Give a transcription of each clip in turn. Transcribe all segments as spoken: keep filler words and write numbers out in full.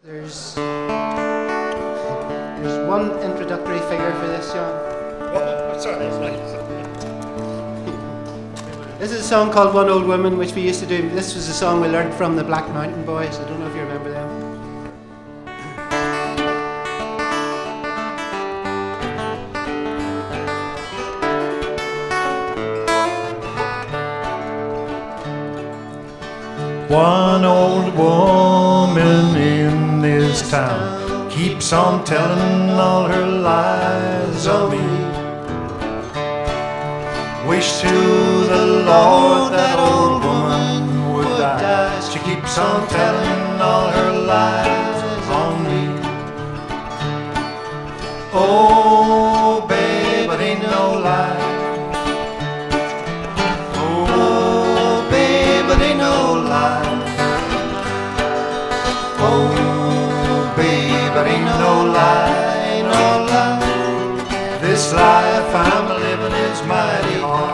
There's there's one introductory figure for this, John. Oh, sorry, sorry. This is a song called One Old Woman, which we used to do. This was a song we learned from the Black Mountain Boys. I don't know if you remember them. One old woman in this town keeps on telling all her lies of me. Wish to the Lord that old woman would die. She keeps on telling all her lies on me. Oh, babe, it ain't no lie. Oh, babe, it ain't no lie. Oh, babe, it ain't no lie, no lie. This life I'm living is mighty hard.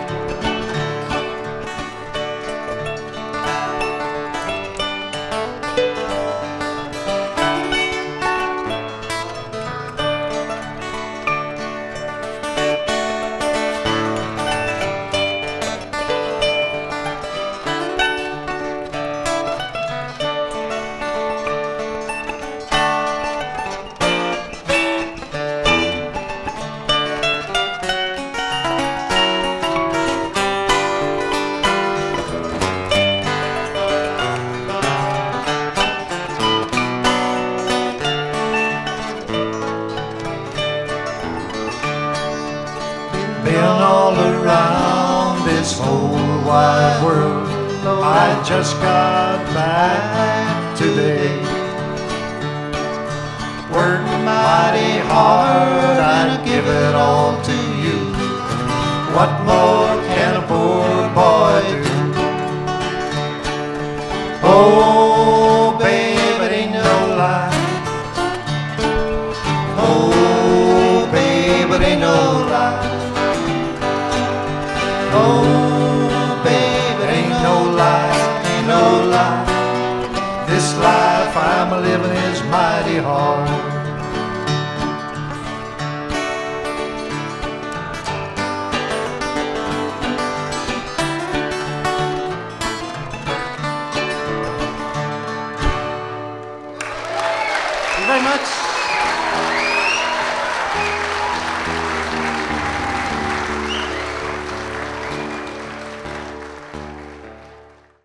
Been all around this whole wide world, I just got back today. Worked mighty hard, I'd give it all to you. What more can a poor boy do? Oh, babe, it ain't no lie. Oh, babe, it ain't no lie. Oh, babe, it ain't no lie, ain't no lie. This life I'm a living is mighty hard. Thank you very much.